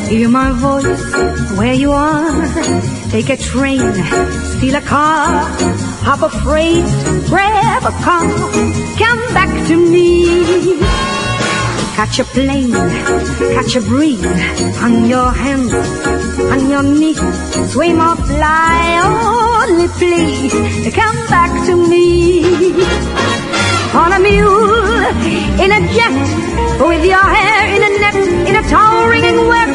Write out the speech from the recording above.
Hear my voice where you are. Take a train, steal a car, hop a freight, grab a car, come back to me. Catch a plane, catch a breeze, on your hands, on your knees, swim or fly, only please come back to me. On a mule, in a jet, with your hair in a net, in a towering web,